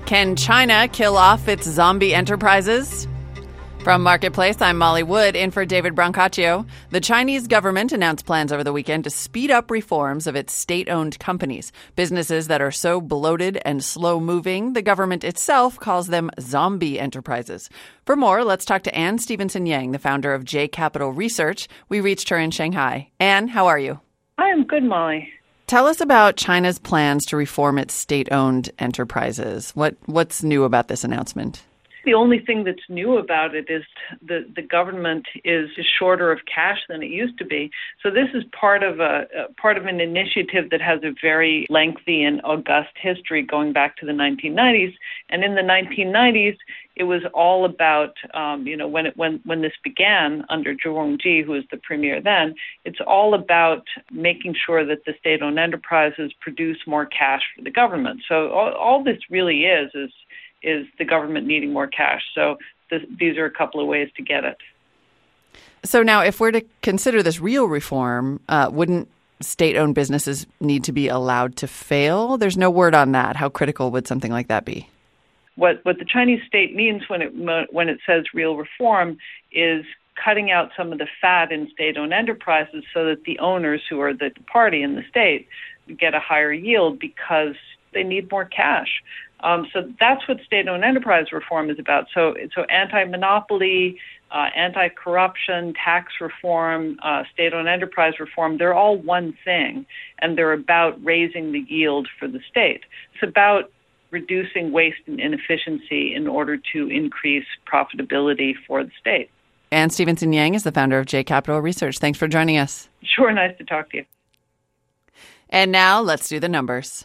Can China kill off its zombie enterprises? From Marketplace, I'm Molly Wood, in for David Brancaccio. The Chinese government announced plans over the weekend to speed up reforms of its state-owned companies. Businesses that are so bloated and slow-moving, the government itself calls them zombie enterprises. For more, let's talk to Anne Stevenson Yang, the founder of J Capital Research. We reached her in Shanghai. Anne, how are you? I am good, Molly. Tell us about China's plans to reform its state-owned enterprises. What's new about this announcement? The only thing that's new about it is the government is shorter of cash than it used to be. So this is part of an initiative that has a very lengthy and august history going back to the 1990s. And in the 1990s, it was all about when this began under Zhu Rongji, who was the premier then. It's all about making sure that the state-owned enterprises produce more cash for the government. So all this really is the government needing more cash. So these are a couple of ways to get it. So now, if we're to consider this real reform, wouldn't state-owned businesses need to be allowed to fail? There's no word on that. How critical would something like that be? What the Chinese state means when it says real reform is cutting out some of the fat in state-owned enterprises so that the owners, who are the party in the state, get a higher yield because they need more cash. So that's what state-owned enterprise reform is about. So anti-monopoly, anti-corruption, tax reform, state-owned enterprise reform, they're all one thing, and they're about raising the yield for the state. It's about reducing waste and inefficiency in order to increase profitability for the state. Anne Stevenson Yang is the founder of J Capital Research. Thanks for joining us. Sure, nice to talk to you. And now let's do the numbers.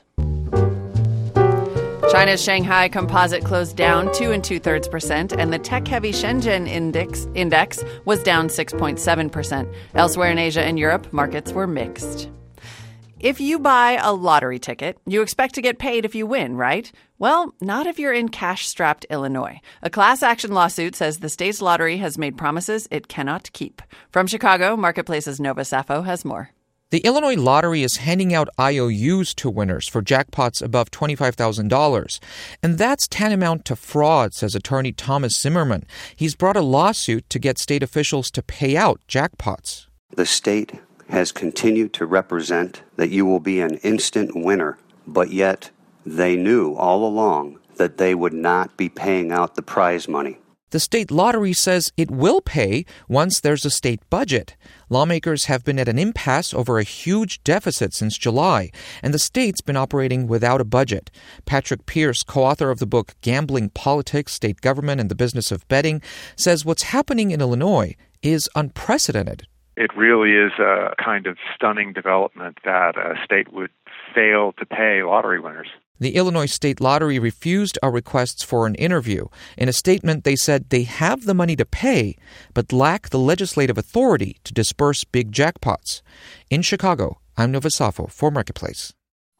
China's Shanghai Composite closed down 2 2/3%, and the tech-heavy Shenzhen index was down 6.7%. Elsewhere in Asia and Europe, markets were mixed. If you buy a lottery ticket, you expect to get paid if you win, right? Well, not if you're in cash-strapped Illinois. A class action lawsuit says the state's lottery has made promises it cannot keep. From Chicago, Marketplace's Nova Safo has more. The Illinois Lottery is handing out IOUs to winners for jackpots above $25,000. And that's tantamount to fraud, says attorney Thomas Zimmerman. He's brought a lawsuit to get state officials to pay out jackpots. The state has continued to represent that you will be an instant winner, but yet they knew all along that they would not be paying out the prize money. The state lottery says it will pay once there's a state budget. Lawmakers have been at an impasse over a huge deficit since July, and the state's been operating without a budget. Patrick Pierce, co-author of the book Gambling Politics, State Government, and the Business of Betting, says what's happening in Illinois is unprecedented. It really is a kind of stunning development that a state would fail to pay lottery winners. The Illinois State Lottery refused our requests for an interview. In a statement, they said they have the money to pay, but lack the legislative authority to disperse big jackpots. In Chicago, I'm Nova Safo for Marketplace.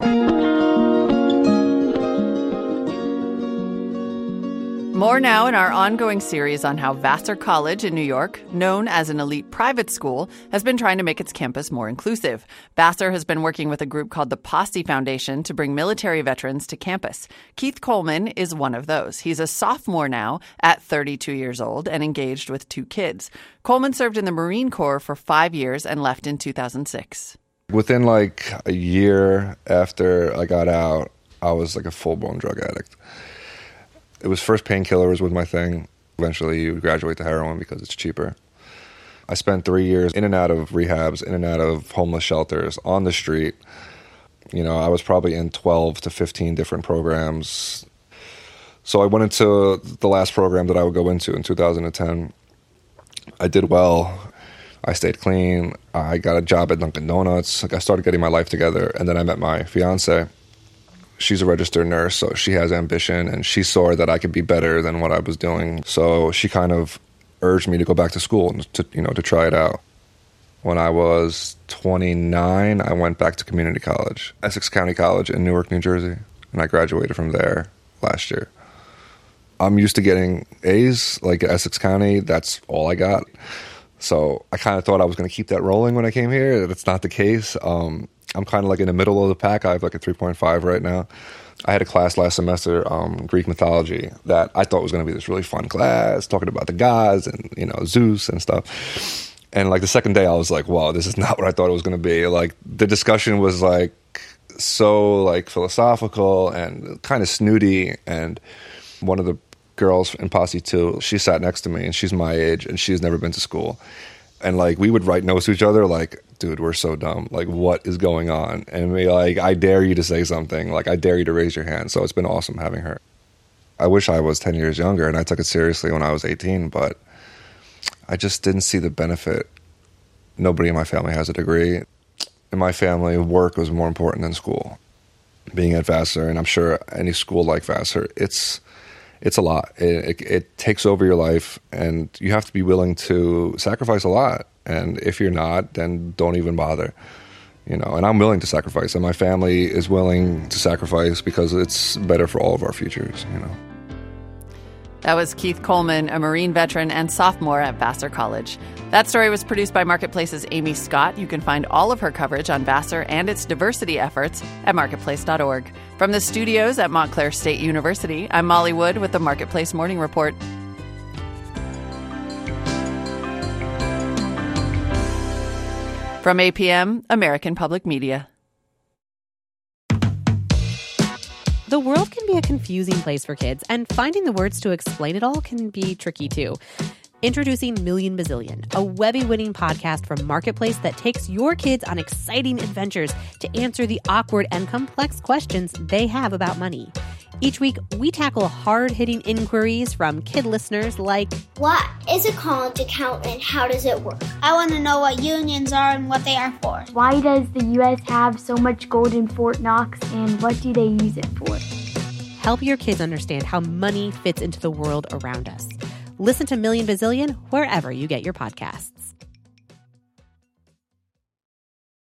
More now in our ongoing series on how Vassar College in New York, known as an elite private school, has been trying to make its campus more inclusive. Vassar has been working with a group called the Posse Foundation to bring military veterans to campus. Keith Coleman is one of those. He's a sophomore now at 32 years old and engaged with 2 kids. Coleman served in the Marine Corps for 5 years and left in 2006. Within a year after I got out, I was like a full-blown drug addict. It was first painkillers was my thing. Eventually you graduate to heroin because it's cheaper. I spent 3 years in and out of rehabs, in and out of homeless shelters, on the street. I was probably in 12 to 15 different programs. So I went into the last program that I would go into in 2010. I did well. I stayed clean. I got a job at Dunkin' Donuts. I started getting my life together. And then I met my fiance. She's a registered nurse, so she has ambition, and she saw that I could be better than what I was doing. So she kind of urged me to go back to school and to try it out. When I was 29, I went back to community college, Essex County College in Newark, New Jersey, and I graduated from there last year. I'm used to getting A's, like Essex County, that's all I got. So I kind of thought I was going to keep that rolling when I came here. That's not the case. I'm kind of in the middle of the pack. I have a 3.5 right now. I had a class last semester, Greek mythology, that I thought was going to be this really fun class, talking about the gods and, Zeus and stuff. And like the second day, I was like, wow, this is not what I thought it was going to be. Like the discussion was like so like philosophical and kind of snooty. And one of the girls in Posse 2, she sat next to me and she's my age and she's never been to school. And like we would write notes to each other like, dude, we're so dumb. Like, what is going on? And we like, I dare you to say something. Like, I dare you to raise your hand. So it's been awesome having her. I wish I was 10 years younger and I took it seriously when I was 18, but I just didn't see the benefit. Nobody in my family has a degree. In my family, work was more important than school. Being at Vassar, and I'm sure any school like Vassar, it's a lot. It takes over your life, and you have to be willing to sacrifice a lot. And if you're not, then don't even bother. And I'm willing to sacrifice, and my family is willing to sacrifice because it's better for all of our futures, That was Keith Coleman, a Marine veteran and sophomore at Vassar College. That story was produced by Marketplace's Amy Scott. You can find all of her coverage on Vassar and its diversity efforts at marketplace.org. From the studios at Montclair State University, I'm Molly Wood with the Marketplace Morning Report. From APM, American Public Media. The world can be a confusing place for kids, and finding the words to explain it all can be tricky too. Introducing Million Bazillion, a Webby-winning podcast from Marketplace that takes your kids on exciting adventures to answer the awkward and complex questions they have about money. Each week, we tackle hard-hitting inquiries from kid listeners like, what is a college account and how does it work? I want to know what unions are and what they are for. Why does the U.S. have so much gold in Fort Knox and what do they use it for? Help your kids understand how money fits into the world around us. Listen to Million Bazillion wherever you get your podcasts.